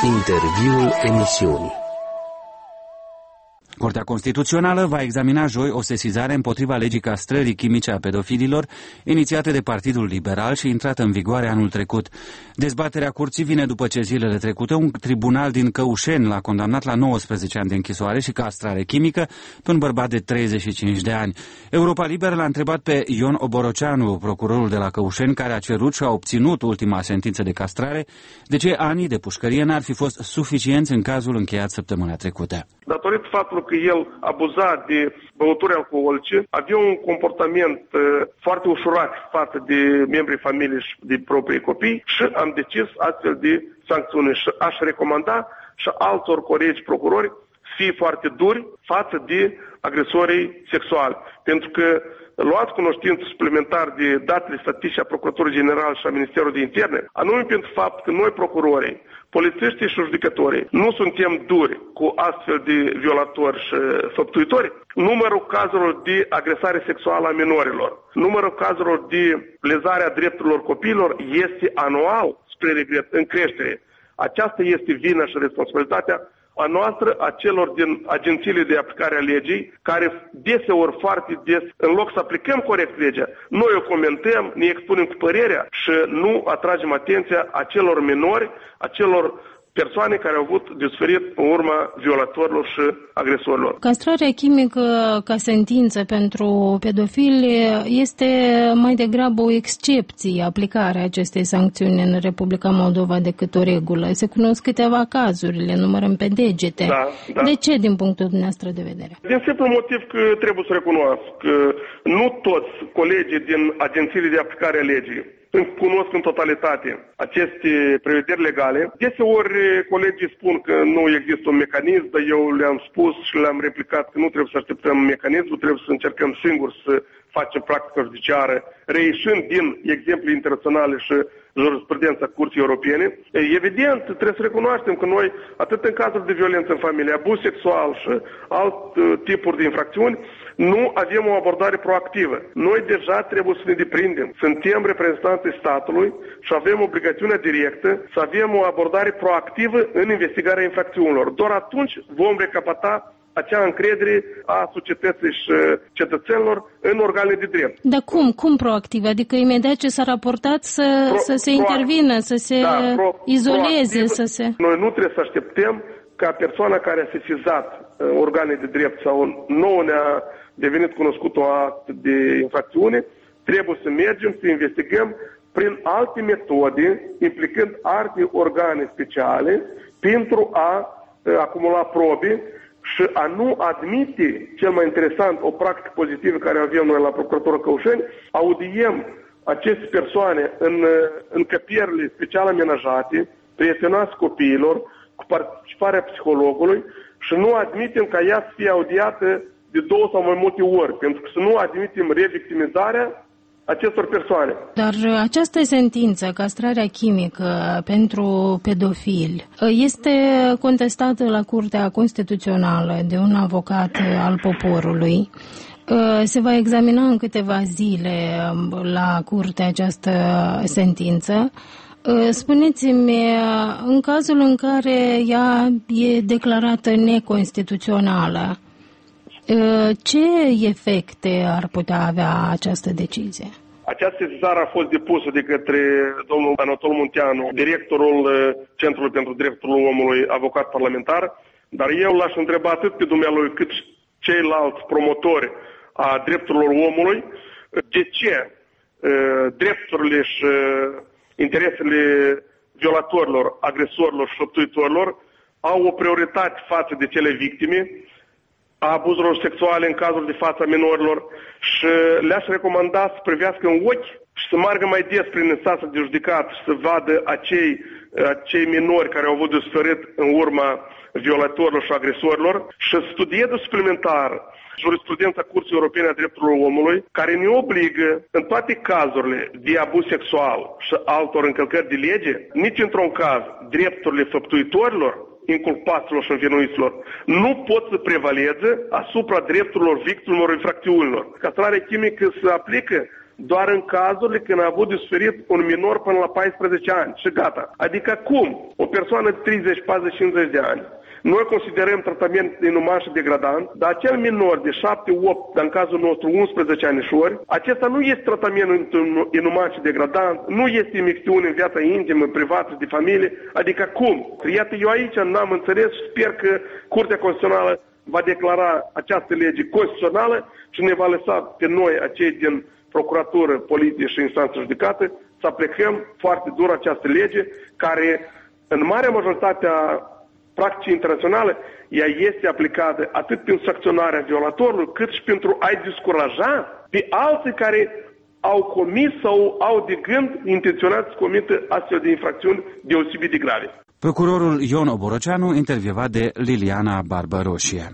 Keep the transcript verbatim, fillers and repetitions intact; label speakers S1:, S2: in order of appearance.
S1: Interviul emisiunii.
S2: Curtea Constituțională va examina joi o sesizare împotriva legii castrării chimice a pedofililor, inițiată de Partidul Liberal și intrată în vigoare anul trecut. Dezbaterea curții vine după ce zilele trecute un tribunal din Căușeni l-a condamnat la nouăsprezece ani de închisoare și castrare chimică pe un bărbat de treizeci și cinci de ani. Europa Liberă l-a întrebat pe Ion Oboroceanu, procurorul de la Căușeni, care a cerut și a obținut ultima sentință de castrare, de ce anii de pușcărie n-ar fi fost suficienți în cazul încheiat săptămâna trecută.
S3: Datorită faptului că el abuza de băuturi alcoolice, avea un comportament uh, foarte ușurat față de membrii familiei și de proprii copii și am decis astfel de sancțiuni și aș recomanda și altor colegi procurori să fie foarte duri față de agresorii sexuali. Pentru că luați cunoștință suplimentar de datele statistice a Procuraturii Generale și a Ministerului de Interne, anume pentru fapt că noi procurorii, polițiștii și judecătorii nu suntem duri cu astfel de violatori și făptuitori. Numărul cazurilor de agresare sexuală a minorilor, numărul cazurilor de lezare a drepturilor copiilor este anual, spre regret, în creștere. Aceasta este vina și responsabilitatea a noastră, a celor din agențiile de aplicare a legii, care deseori foarte des, în loc să aplicăm corect legea, noi o comentăm, ne expunem cu părerea și nu atragem atenția acelor minori, acelor persoane care au avut de suferit în urma violatorilor și agresorilor.
S4: Castrarea chimică ca sentință pentru pedofili este mai degrabă o excepție, aplicarea acestei sancțiuni în Republica Moldova decât o regulă. Se cunosc câteva cazuri, le numărăm pe degete.
S3: Da, da.
S4: De ce, din punctul dumneavoastră de vedere?
S3: Din simplu motiv că trebuie să recunosc că nu toți colegii din agențiile de aplicare a legii cunosc în totalitate aceste prevederi legale. Deseori colegii spun că nu există un mecanism, dar eu le-am spus și le-am replicat că nu trebuie să așteptăm mecanismul, trebuie să încercăm singuri să facem practică judiciară, reieșind din exemple internaționale și jurisprudența Curții Europene. Evident, trebuie să recunoaștem că noi, atât în cazuri de violență în familie, abuz sexual și alt tipuri de infracțiuni, nu avem o abordare proactivă. Noi deja trebuie să ne deprindem. Suntem reprezentanții statului și avem obligațiunea directă să avem o abordare proactivă în investigarea infracțiunilor. Doar atunci vom recapăta acea încredere a societății și cetățenilor în organele de drept.
S4: Dar cum? Cum proactiv? Adică imediat ce s-a raportat să, pro, să se intervină, să se da, pro, izoleze, proactiv, să se...
S3: Noi nu trebuie să așteptăm ca persoana care a sesizat organele de drept sau nouă ne-a devenit cunoscut o act de infracțiune, trebuie să mergem să investigăm prin alte metode, implicând alte organe speciale, pentru a acumula probe și a nu admite, cel mai interesant, o practică pozitivă care avem noi la Procuratura Căușeni, audiem aceste persoane în încăpierile special amenajate, prietenoase copiilor, cu participarea psihologului și nu admitem ca ea să fie audiată de două sau mai multe ori, pentru că să nu admitem revictimizarea acestor persoane.
S4: Dar această sentință, castrarea chimică pentru pedofili, este contestată la Curtea Constituțională de un avocat al poporului. Se va examina în câteva zile la Curte această sentință. Spuneți-mi, în cazul în care ea e declarată neconstituțională, ce efecte ar putea avea această decizie?
S3: Această sesizare a fost depusă de către domnul Anatol Munteanu, directorul Centrului pentru Drepturile Omului, avocat parlamentar, dar eu l-aș întreba atât pe dumnealui cât și ceilalți promotori a drepturilor omului, de ce drepturile și interesele violatorilor, agresorilor și făptuitorilor au o prioritate față de cele victime a abuzurilor sexuale în cazul de fața minorilor și le-aș recomanda să privească în ochi și să meargă mai des prin instanța de judecat și să vadă acei, acei minori care au avut de suferit în urma violatorilor și agresorilor și să studieze suplimentar jurisprudența Curții Europene a Drepturilor Omului, care ne obligă în toate cazurile de abuz sexual și altor încălcări de lege, nici într-un caz drepturile făptuitorilor, inculpaților și învinuiților, nu pot să prevaleze asupra drepturilor victimelor infracțiunilor. Castrarea chimică se aplică doar în cazurile când a avut de suferit un minor până la paisprezece ani și gata. Adică cum o persoană de treizeci, patruzeci, cincizeci de ani noi considerăm tratament inuman și degradant, dar acel minor de șapte, opt, dar în cazul nostru unsprezece anișori, acesta nu este tratament inuman și degradant, nu este imixtiune în viața intimă, privată, de familie, adică cum? Iată, eu aici n-am înțeles și sper că Curtea Constituțională va declara această lege constituțională și ne va lăsa pe noi, acei din procuratură, poliție și instanță judecată, să aplicăm foarte dur această lege, care în marea majoritate a practicii internaționale, ea este aplicată atât prin sancționarea violatorului, cât și pentru a-i descuraja pe alții care au comis sau au de gând intenționat să comită astfel de infracțiuni deosebit de grave.
S2: Procurorul Ion Oboroceanu, intervievat de Liliana Barbăroșie.